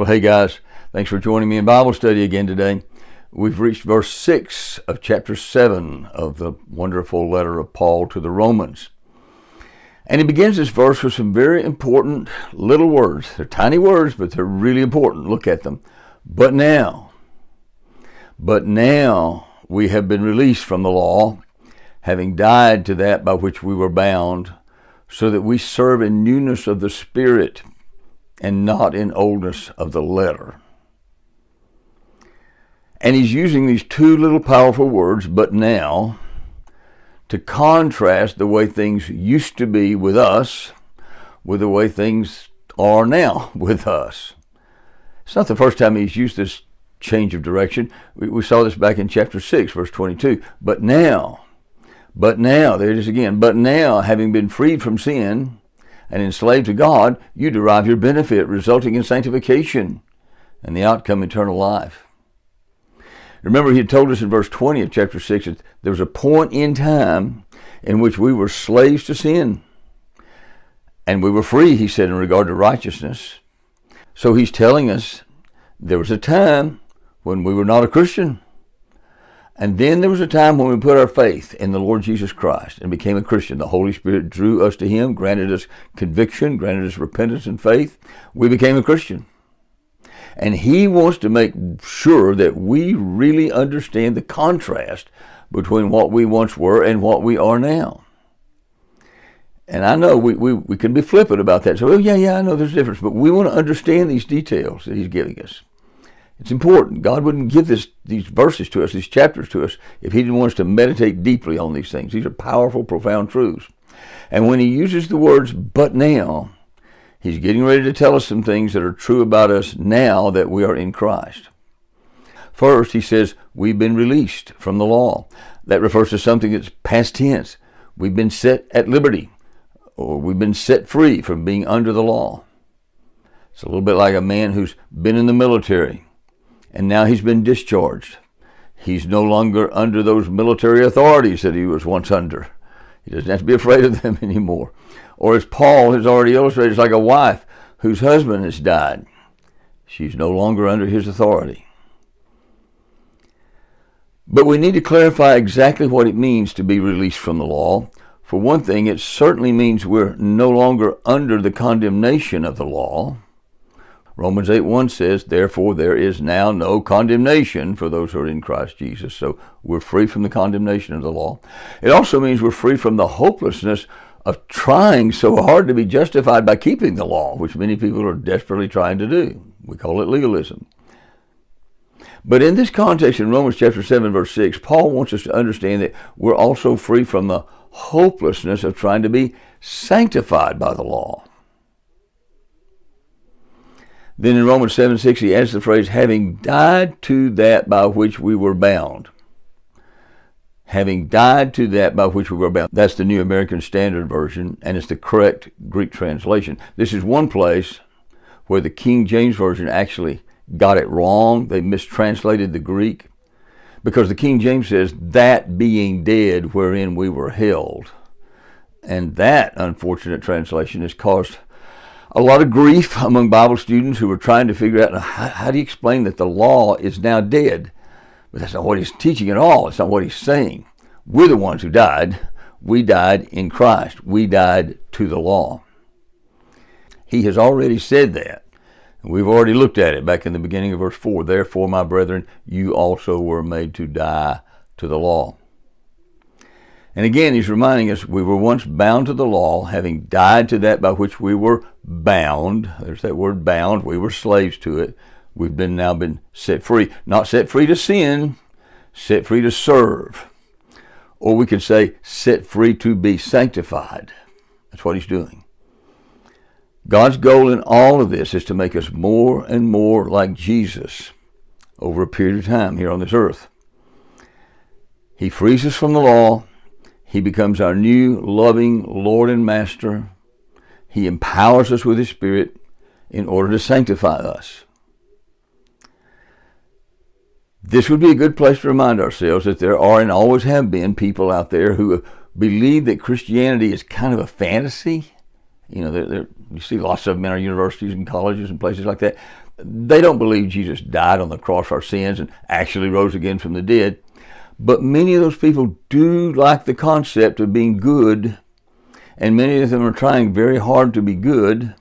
Well, hey guys, thanks for joining me in Bible study again today. We've reached verse 6 of chapter 7 of the wonderful letter of Paul to the Romans. And he begins this verse with some very important little words. They're tiny words, but they're really important. Look at them. But now we have been released from the law, having died to that by which we were bound, so that we serve in newness of the Spirit and not in oldness of the letter. And he's using these two little powerful words, but now, to contrast the way things used to be with us with the way things are now with us. It's not the first time he's used this change of direction. We saw this back in chapter 6, verse 22. But now, there it is again, but now, having been freed from sin and enslaved to God, you derive your benefit, resulting in sanctification and the outcome eternal life. Remember, he had told us in verse 20 of chapter 6 that there was a point in time in which we were slaves to sin. And we were free, he said, in regard to righteousness. So he's telling us there was a time when we were not a Christian. And then there was a time when we put our faith in the Lord Jesus Christ and became a Christian. The Holy Spirit drew us to him, granted us conviction, granted us repentance and faith. We became a Christian. And he wants to make sure that we really understand the contrast between what we once were and what we are now. And I know we can be flippant about that. So, yeah, I know there's a difference. But we want to understand these details that he's giving us. It's important. God wouldn't give these verses to us, these chapters to us, if he didn't want us to meditate deeply on these things. These are powerful, profound truths. And when he uses the words, but now, he's getting ready to tell us some things that are true about us now that we are in Christ. First, he says, we've been released from the law. That refers to something that's past tense. We've been set at liberty, or we've been set free from being under the law. It's a little bit like a man who's been in the military, and now he's been discharged. He's no longer under those military authorities that he was once under. He doesn't have to be afraid of them anymore. Or as Paul has already illustrated, it's like a wife whose husband has died. She's no longer under his authority. But we need to clarify exactly what it means to be released from the law. For one thing, it certainly means we're no longer under the condemnation of the law. Romans 8:1 says, therefore there is now no condemnation for those who are in Christ Jesus. So we're free from the condemnation of the law. It also means we're free from the hopelessness of trying so hard to be justified by keeping the law, which many people are desperately trying to do. We call it legalism. But in this context, in Romans chapter 7, verse 6, Paul wants us to understand that we're also free from the hopelessness of trying to be sanctified by the law. Then in Romans 7:6, he adds the phrase, having died to that by which we were bound. Having died to that by which we were bound. That's the New American Standard Version, and it's the correct Greek translation. This is one place where the King James Version actually got it wrong. They mistranslated the Greek, because the King James says, that being dead wherein we were held. And that unfortunate translation has caused a lot of grief among Bible students who are trying to figure out how do you explain that the law is now dead? But that's not what he's teaching at all. It's not what he's saying. We're the ones who died. We died in Christ. We died to the law. He has already said that. We've already looked at it back in the beginning of verse 4. Therefore, my brethren, you also were made to die to the law. And again, he's reminding us we were once bound to the law, having died to that by which we were bound. There's that word bound. We were slaves to it. We've now been set free. Not set free to sin, set free to serve. Or we could say set free to be sanctified. That's what he's doing. God's goal in all of this is to make us more and more like Jesus over a period of time here on this earth. He frees us from the law. He becomes our new, loving Lord and Master. He empowers us with his Spirit in order to sanctify us. This would be a good place to remind ourselves that there are and always have been people out there who believe that Christianity is kind of a fantasy. You know, you see lots of them in our universities and colleges and places like that. They don't believe Jesus died on the cross for our sins and actually rose again from the dead. But many of those people do like the concept of being good, and many of them are trying very hard to be good.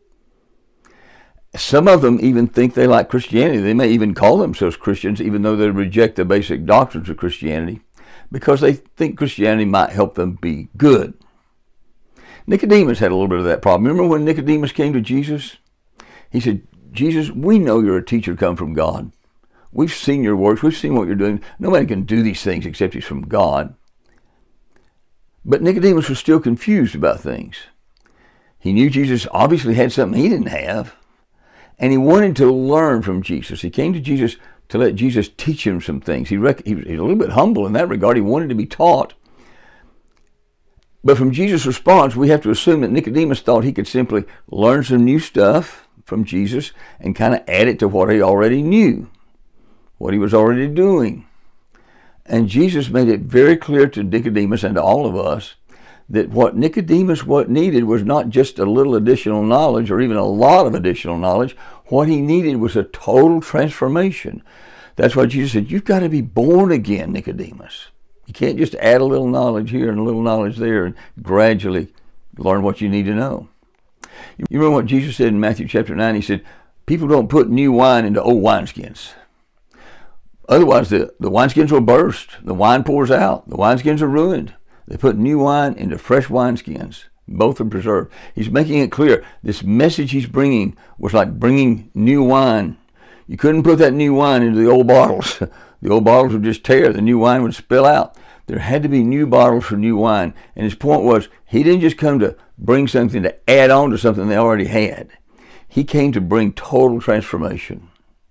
Some of them even think they like Christianity. They may even call themselves Christians, even though they reject the basic doctrines of Christianity, because they think Christianity might help them be good. Nicodemus had a little bit of that problem. Remember when Nicodemus came to Jesus? He said, Jesus, we know you're a teacher come from God. We've seen your works. We've seen what you're doing. Nobody can do these things except he's from God. But Nicodemus was still confused about things. He knew Jesus obviously had something he didn't have, and he wanted to learn from Jesus. He came to Jesus to let Jesus teach him some things. He was a little bit humble in that regard. He wanted to be taught. But from Jesus' response, we have to assume that Nicodemus thought he could simply learn some new stuff from Jesus and kind of add it to what he already knew, what he was already doing. And Jesus made it very clear to Nicodemus and to all of us that what Nicodemus needed was not just a little additional knowledge or even a lot of additional knowledge. What he needed was a total transformation. That's why Jesus said, you've got to be born again, Nicodemus. You can't just add a little knowledge here and a little knowledge there and gradually learn what you need to know. You remember what Jesus said in Matthew chapter 9? He said, people don't put new wine into old wineskins. Otherwise, the wineskins will burst. The wine pours out. The wineskins are ruined. They put new wine into fresh wineskins. Both are preserved. He's making it clear. This message he's bringing was like bringing new wine. You couldn't put that new wine into the old bottles. The old bottles would just tear. The new wine would spill out. There had to be new bottles for new wine. And his point was, he didn't just come to bring something to add on to something they already had. He came to bring total transformation.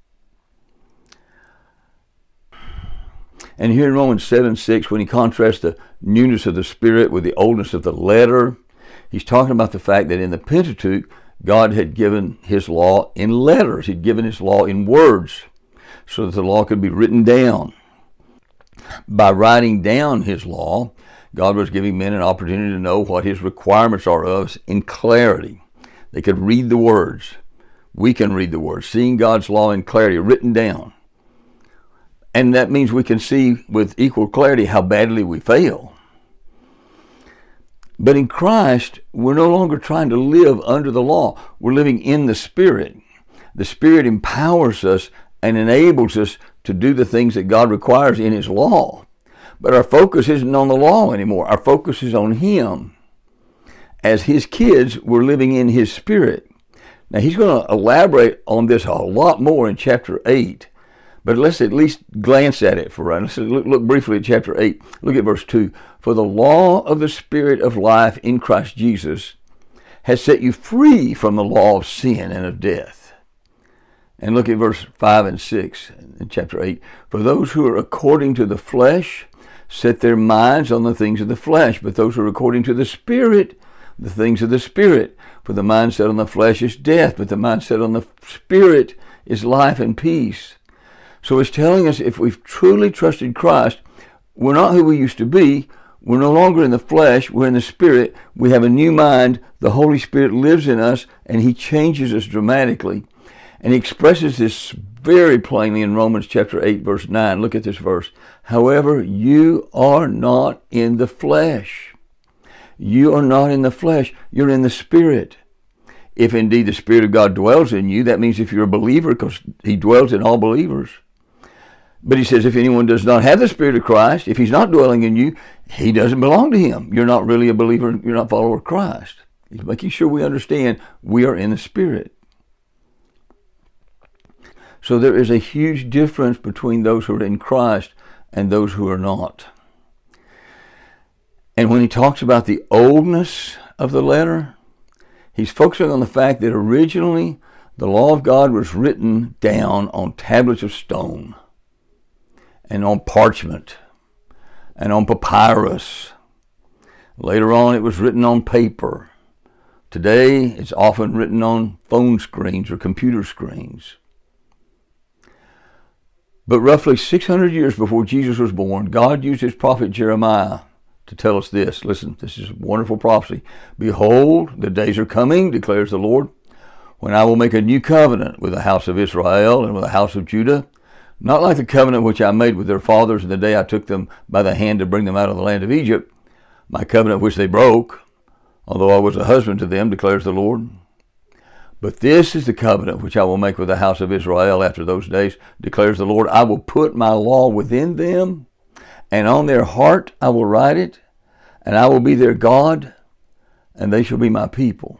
And here in Romans 7:6, when he contrasts the newness of the Spirit with the oldness of the letter, he's talking about the fact that in the Pentateuch, God had given his law in letters. He'd given his law in words so that the law could be written down. By writing down his law, God was giving men an opportunity to know what his requirements are of us in clarity. They could read the words. We can read the words, seeing God's law in clarity written down. And that means we can see with equal clarity how badly we fail. But in Christ, we're no longer trying to live under the law. We're living in the Spirit. The Spirit empowers us and enables us to do the things that God requires in his law. But our focus isn't on the law anymore. Our focus is on him. As his kids, we're living in his Spirit. Now, he's going to elaborate on this a lot more in chapter 8. But let's at least glance at it for right. Let's look briefly at chapter 8. Look at verse 2. For the law of the Spirit of life in Christ Jesus has set you free from the law of sin and of death. And look at verse 5 and 6 in chapter 8. For those who are according to the flesh set their minds on the things of the flesh, but those who are according to the Spirit, the things of the Spirit. For the mind set on the flesh is death, but the mind set on the Spirit is life and peace. So it's telling us if we've truly trusted Christ, we're not who we used to be. We're no longer in the flesh. We're in the Spirit. We have a new mind. The Holy Spirit lives in us, and he changes us dramatically. And he expresses this very plainly in Romans chapter 8, verse 9. Look at this verse. However, you are not in the flesh. You are not in the flesh. You're in the Spirit. If indeed the Spirit of God dwells in you, that means if you're a believer, because he dwells in all believers. But he says if anyone does not have the Spirit of Christ, if he's not dwelling in you, he doesn't belong to him. You're not really a believer. You're not a follower of Christ. He's making sure we understand we are in the Spirit. So there is a huge difference between those who are in Christ and those who are not. And when he talks about the oldness of the letter, he's focusing on the fact that originally the law of God was written down on tablets of stone and on parchment and on papyrus. Later on it was written on paper. Today it's often written on phone screens or computer screens. But roughly 600 years before Jesus was born, God used his prophet Jeremiah to tell us this. Listen, this is a wonderful prophecy. Behold, the days are coming, declares the Lord, when I will make a new covenant with the house of Israel and with the house of Judah, not like the covenant which I made with their fathers in the day I took them by the hand to bring them out of the land of Egypt, my covenant which they broke, although I was a husband to them, declares the Lord. But this is the covenant which I will make with the house of Israel after those days, declares the Lord. I will put my law within them, and on their heart I will write it, and I will be their God, and they shall be my people.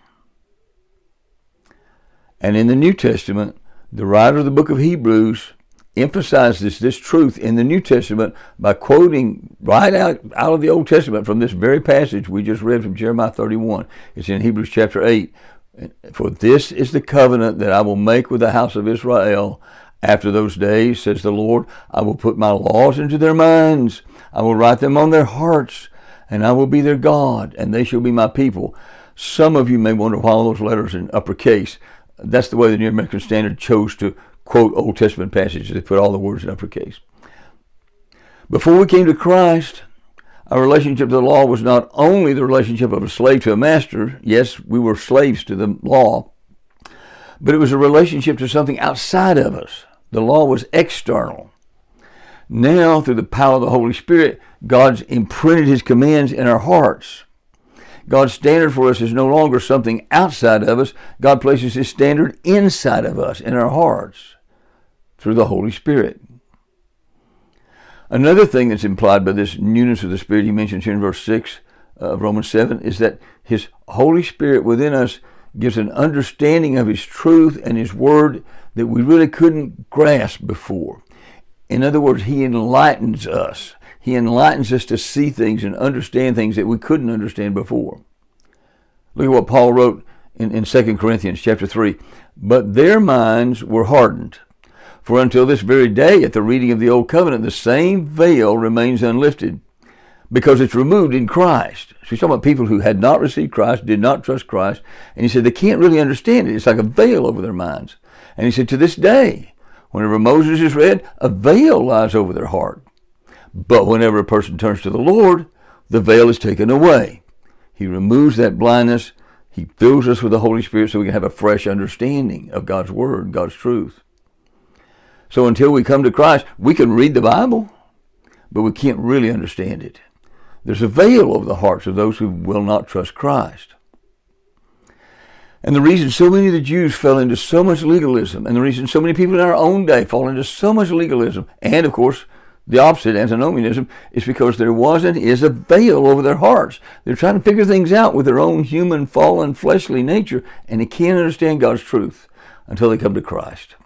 And in the New Testament, the writer of the book of Hebrews emphasizes this truth in the New Testament by quoting right out of the Old Testament from this very passage we just read from Jeremiah 31. It's in Hebrews chapter 8. For this is the covenant that I will make with the house of Israel after those days, says the Lord. I will put my laws into their minds. I will write them on their hearts, and I will be their God, and they shall be my people. Some of you may wonder why all those letters are in uppercase. That's the way the New American Standard chose to quote Old Testament passages. They put all the words in uppercase. Before we came to Christ, our relationship to the law was not only the relationship of a slave to a master. Yes, we were slaves to the law, but it was a relationship to something outside of us. The law was external. Now, through the power of the Holy Spirit, God's imprinted his commands in our hearts. God's standard for us is no longer something outside of us. God places his standard inside of us, in our hearts, through the Holy Spirit. Another thing that's implied by this newness of the Spirit he mentions here in verse 6 of Romans 7 is that his Holy Spirit within us gives an understanding of his truth and his word that we really couldn't grasp before. In other words, he enlightens us. He enlightens us to see things and understand things that we couldn't understand before. Look at what Paul wrote in 2 Corinthians chapter 3. But their minds were hardened. For until this very day, at the reading of the Old Covenant, the same veil remains unlifted because it's removed in Christ. So he's talking about people who had not received Christ, did not trust Christ, and he said they can't really understand it. It's like a veil over their minds. And he said to this day, whenever Moses is read, a veil lies over their heart. But whenever a person turns to the Lord, the veil is taken away. He removes that blindness. He fills us with the Holy Spirit so we can have a fresh understanding of God's Word, God's truth. So until we come to Christ, we can read the Bible, but we can't really understand it. There's a veil over the hearts of those who will not trust Christ. And the reason so many of the Jews fell into so much legalism, and the reason so many people in our own day fall into so much legalism, and of course the opposite, antinomianism, is because there was and is a veil over their hearts. They're trying to figure things out with their own human, fallen, fleshly nature, and they can't understand God's truth until they come to Christ.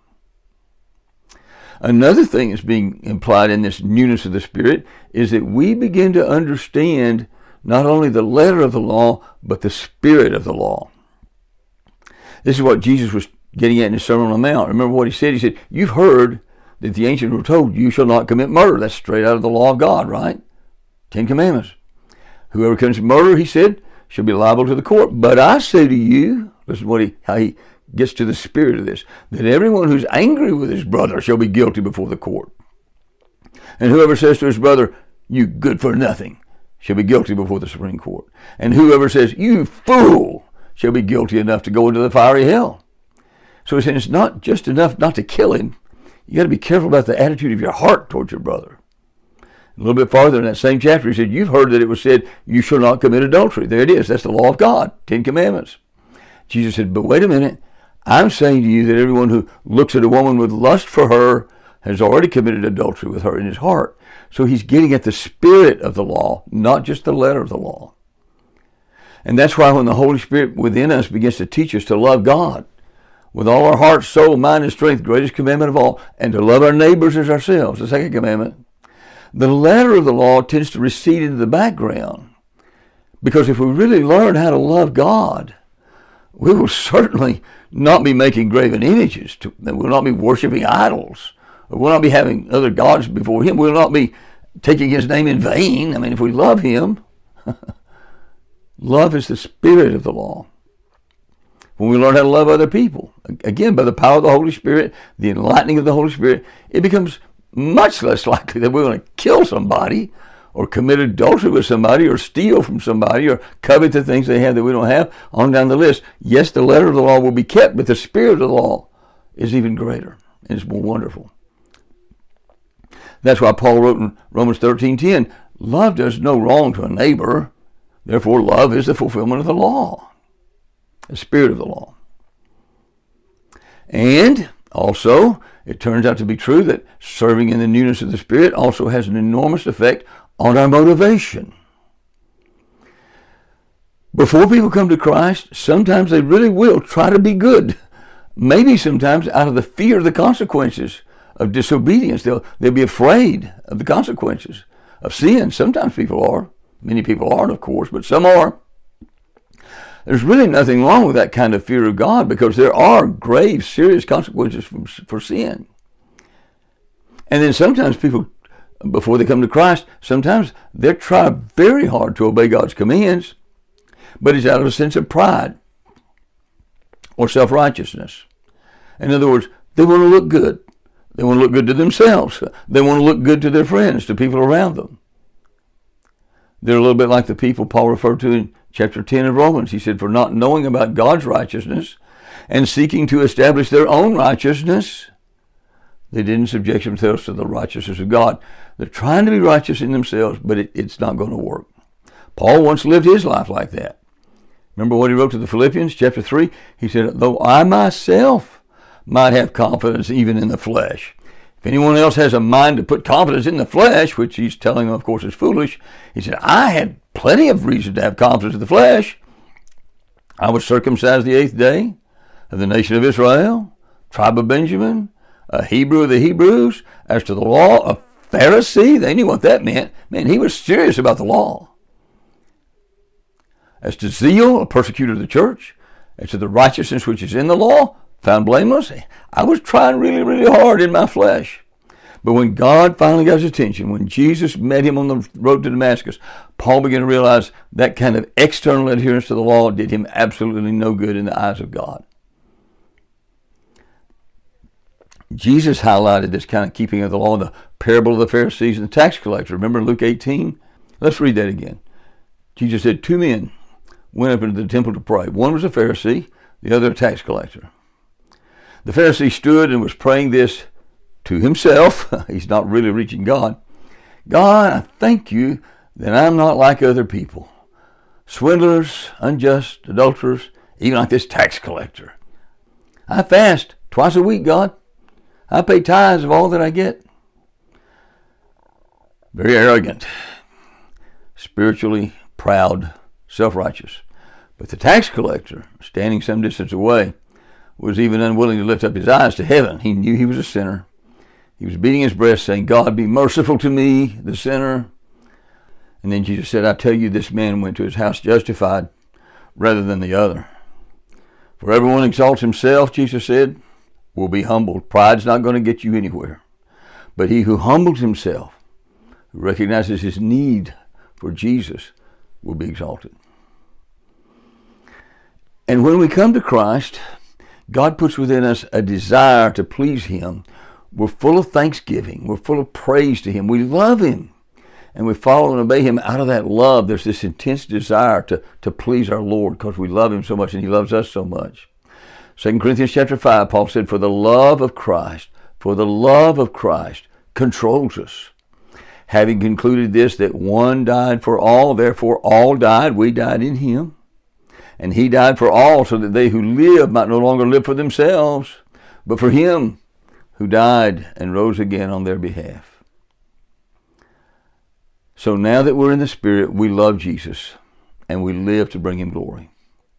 Another thing that's being implied in this newness of the Spirit is that we begin to understand not only the letter of the law, but the spirit of the law. This is what Jesus was getting at in his Sermon on the Mount. Remember what he said? He said, you've heard that the ancients were told, you shall not commit murder. That's straight out of the law of God, right? 10 Commandments. Whoever commits murder, he said, shall be liable to the court. But I say to you, listen to how he gets to the spirit of this, that everyone who's angry with his brother shall be guilty before the court. And whoever says to his brother, you good for nothing, shall be guilty before the Supreme Court. And whoever says, you fool, shall be guilty enough to go into the fiery hell. So he said it's not just enough not to kill him. You got to be careful about the attitude of your heart towards your brother. A little bit farther in that same chapter, he said, you've heard that it was said, you shall not commit adultery. There it is. That's the law of God, 10 Commandments. Jesus said, but wait a minute. I'm saying to you that everyone who looks at a woman with lust for her has already committed adultery with her in his heart. So he's getting at the spirit of the law, not just the letter of the law. And that's why when the Holy Spirit within us begins to teach us to love God with all our heart, soul, mind, and strength, greatest commandment of all, and to love our neighbors as ourselves, the second commandment, the letter of the law tends to recede into the background. Because if we really learn how to love God, we will certainly not be making graven images. We'll not be worshiping idols. We'll not be having other gods before him. We'll not be taking his name in vain. I mean, if we love him, love is the spirit of the law. When we learn how to love other people, again, by the power of the Holy Spirit, the enlightening of the Holy Spirit, it becomes much less likely that we're going to kill somebody or commit adultery with somebody, or steal from somebody, or covet the things they have that we don't have, on down the list. Yes, the letter of the law will be kept, but the spirit of the law is even greater and it's more wonderful. That's why Paul wrote in Romans 13:10, love does no wrong to a neighbor. Therefore, love is the fulfillment of the law, the spirit of the law. And also, it turns out to be true that serving in the newness of the Spirit also has an enormous effect on our motivation. Before people come to Christ, sometimes they really will try to be good. Maybe sometimes out of the fear of the consequences of disobedience. They'll be afraid of the consequences of sin. Sometimes people are. Many people aren't, of course, but some are. There's really nothing wrong with that kind of fear of God, because there are grave, serious consequences for sin. And then sometimes people, before they come to Christ, sometimes they try very hard to obey God's commands, but it's out of a sense of pride or self-righteousness. In other words, they want to look good. They want to look good to themselves. They want to look good to their friends, to people around them. They're a little bit like the people Paul referred to in chapter 10 of Romans. He said, for not knowing about God's righteousness and seeking to establish their own righteousness, they didn't subject themselves to the righteousness of God. They're trying to be righteous in themselves, but it's not going to work. Paul once lived his life like that. Remember what he wrote to the Philippians, chapter 3? He said, though I myself might have confidence even in the flesh. If anyone else has a mind to put confidence in the flesh, which he's telling them, of course, is foolish, he said, I had plenty of reason to have confidence in the flesh. I was circumcised the 8th day of the nation of Israel, tribe of Benjamin, a Hebrew of the Hebrews. As to the law, a Pharisee. They knew what that meant. Man, he was serious about the law. As to zeal, a persecutor of the church. As to the righteousness which is in the law, found blameless. I was trying really, really hard in my flesh. But when God finally got his attention, when Jesus met him on the road to Damascus, Paul began to realize that kind of external adherence to the law did him absolutely no good in the eyes of God. Jesus highlighted this kind of keeping of the law in the parable of the Pharisees and the tax collector. Remember Luke 18? Let's read that again. Jesus said, 2 men went up into the temple to pray. One was a Pharisee, the other a tax collector. The Pharisee stood and was praying this to himself. He's not really reaching God. God, I thank you that I'm not like other people. Swindlers, unjust, adulterers, even like this tax collector. I fast twice a week, God. I pay tithes of all that I get. Very arrogant, spiritually proud, self-righteous. But the tax collector, standing some distance away, was even unwilling to lift up his eyes to heaven. He knew he was a sinner. He was beating his breast, saying, God, be merciful to me, the sinner. And then Jesus said, I tell you, this man went to his house justified rather than the other. For everyone exalts himself, Jesus said, will be humbled. Pride's not going to get you anywhere. But he who humbles himself, who recognizes his need for Jesus, will be exalted. And when we come to Christ, God puts within us a desire to please him. We're full of thanksgiving. We're full of praise to him. We love him. And we follow and obey him out of that love. There's this intense desire to please our Lord because we love him so much and he loves us so much. 2 Corinthians chapter 5, Paul said, for the love of Christ controls us. Having concluded this, that one died for all, therefore all died. We died in him. And he died for all, so that they who live might no longer live for themselves, but for him who died and rose again on their behalf. So now that we're in the Spirit, we love Jesus, and we live to bring him glory.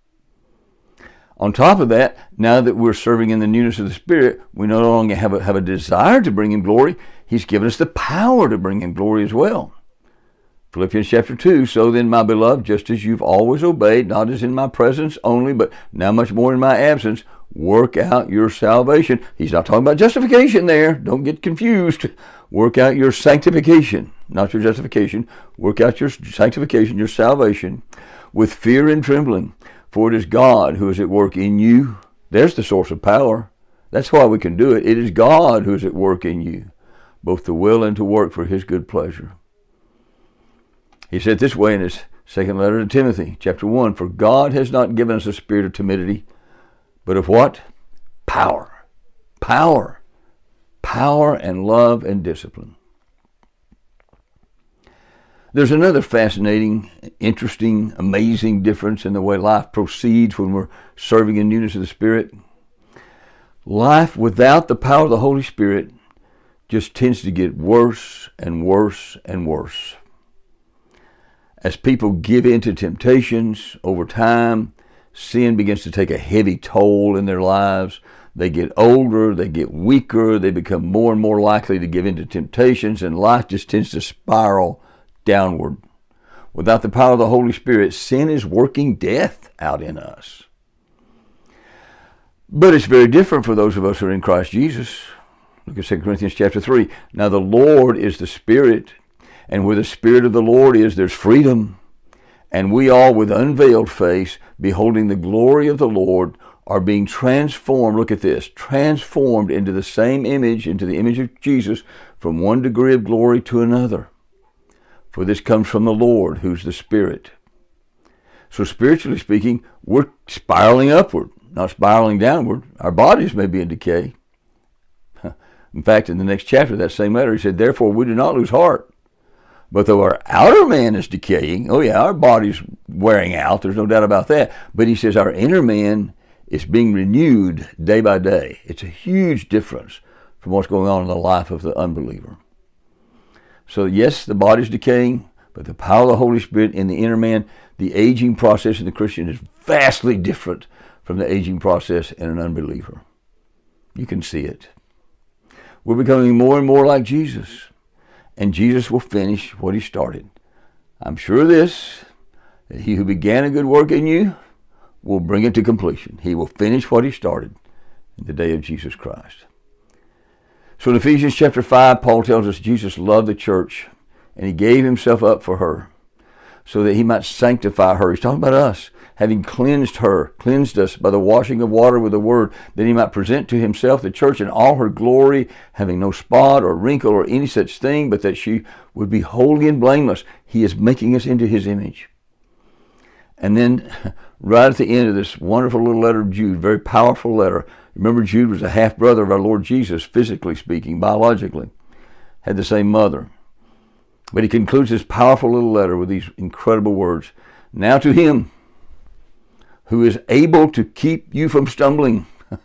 On top of that, now that we're serving in the newness of the Spirit, we no longer have a desire to bring him glory. He's given us the power to bring him glory as well. Philippians chapter 2, so then, my beloved, just as you've always obeyed, not as in my presence only, but now much more in my absence, work out your salvation. He's not talking about justification there. Don't get confused. Work out your sanctification, not your justification. Work out your sanctification, your salvation, with fear and trembling. For it is God who is at work in you. There's the source of power. That's why we can do it. It is God who is at work in you, both to will and to work for his good pleasure. He said this way in his second letter to Timothy, chapter 1, for God has not given us a spirit of timidity, but of what? Power. Power. Power and love and discipline. There's another fascinating, interesting, amazing difference in the way life proceeds when we're serving in newness of the Spirit. Life without the power of the Holy Spirit just tends to get worse and worse and worse. As people give in to temptations over time, sin begins to take a heavy toll in their lives. They get older, they get weaker, they become more and more likely to give in to temptations, and life just tends to spiral downward. Without the power of the Holy Spirit, sin is working death out in us. But it's very different for those of us who are in Christ Jesus. Look at 2 Corinthians chapter 3. Now the Lord is the Spirit, and where the Spirit of the Lord is, there's freedom. And we all, with unveiled face, beholding the glory of the Lord, are being transformed, look at this, transformed into the same image, into the image of Jesus, from one degree of glory to another. For this comes from the Lord, who's the Spirit. So spiritually speaking, we're spiraling upward, not spiraling downward. Our bodies may be in decay. In fact, in the next chapter of that same letter, he said, therefore we do not lose heart. But though our outer man is decaying, oh yeah, our body's wearing out, there's no doubt about that. But he says our inner man is being renewed day by day. It's a huge difference from what's going on in the life of the unbeliever. So yes, the body's decaying, but the power of the Holy Spirit in the inner man, the aging process of the Christian is vastly different from the aging process in an unbeliever. You can see it. We're becoming more and more like Jesus, and Jesus will finish what he started. I'm sure of this, that he who began a good work in you will bring it to completion. He will finish what he started in the day of Jesus Christ. So in Ephesians chapter 5, Paul tells us Jesus loved the church, and he gave himself up for her so that he might sanctify her. He's talking about us, having cleansed us by the washing of water with the word, that he might present to himself the church in all her glory, having no spot or wrinkle or any such thing, but that she would be holy and blameless. He is making us into his image. And then right at the end of this wonderful little letter of Jude, very powerful letter. Remember, Jude was a half-brother of our Lord Jesus, physically speaking, biologically, had the same mother. But he concludes this powerful little letter with these incredible words. Now to him who is able to keep you from stumbling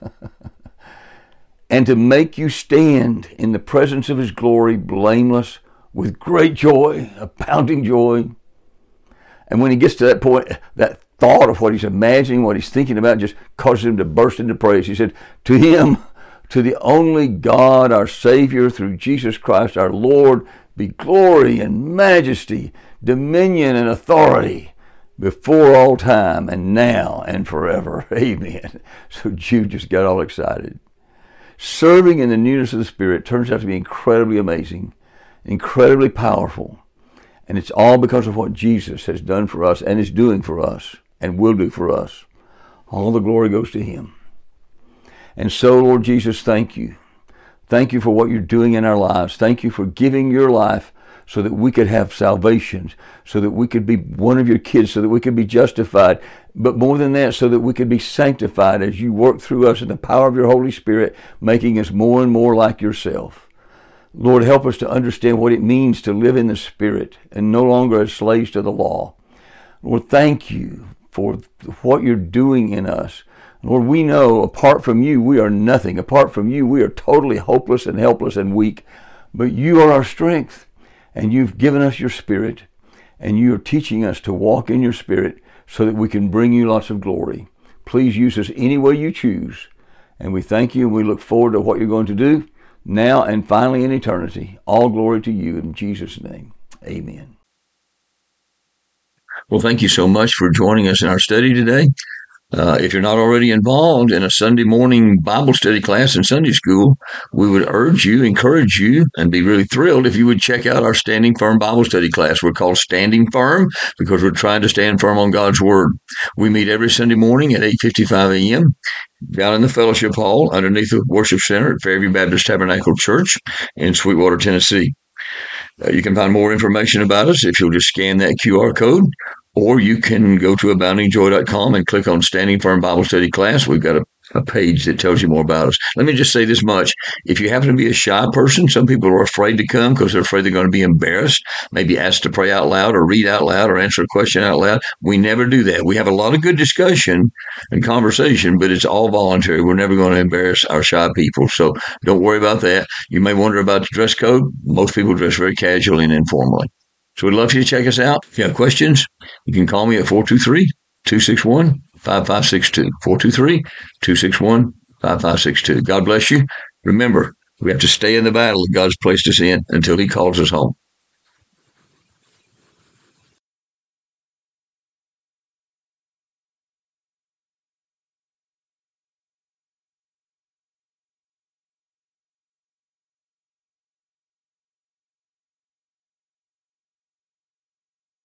and to make you stand in the presence of his glory, blameless, with great joy, abounding joy. And when he gets to that point, that thought of what he's imagining, what he's thinking about, just causes him to burst into praise. He said, to him, to the only God, our Savior, through Jesus Christ, our Lord, be glory and majesty, dominion and authority before all time and now and forever. Amen. So Jude just got all excited. Serving in the newness of the Spirit turns out to be incredibly amazing, incredibly powerful. And it's all because of what Jesus has done for us and is doing for us and will do for us. All the glory goes to him. And so, Lord Jesus, thank you. Thank you for what you're doing in our lives. Thank you for giving your life so that we could have salvation, so that we could be one of your kids, so that we could be justified. But more than that, so that we could be sanctified as you work through us in the power of your Holy Spirit, making us more and more like yourself. Lord, help us to understand what it means to live in the Spirit and no longer as slaves to the law. Lord, thank you for what you're doing in us. Lord, we know apart from you, we are nothing. Apart from you, we are totally hopeless and helpless and weak. But you are our strength, and you've given us your Spirit, and you are teaching us to walk in your Spirit so that we can bring you lots of glory. Please use us any way you choose. And we thank you, and we look forward to what you're going to do now and finally in eternity. All glory to you in Jesus' name. Amen. Well, thank you so much for joining us in our study today. If you're not already involved in a Sunday morning Bible study class in Sunday school, we would encourage you, and be really thrilled if you would check out our Standing Firm Bible study class. We're called Standing Firm because we're trying to stand firm on God's Word. We meet every Sunday morning at 8:55 a.m. down in the fellowship hall underneath the worship center at Fairview Baptist Tabernacle Church in Sweetwater, Tennessee. You can find more information about us if you'll just scan that QR code, or you can go to aboundingjoy.com and click on Standing Firm Bible Study Class. We've got a page that tells you more about us. Let me just say this much. If you happen to be a shy person, some people are afraid to come because they're afraid they're going to be embarrassed, maybe asked to pray out loud or read out loud or answer a question out loud. We never do that. We have a lot of good discussion and conversation, but it's all voluntary. We're never going to embarrass our shy people. So don't worry about that. You may wonder about the dress code. Most people dress very casually and informally. So we'd love for you to check us out. If you have questions, you can call me at 423-261-5562. 423-261-5562. God bless you. Remember, we have to stay in the battle that God's placed us in until he calls us home.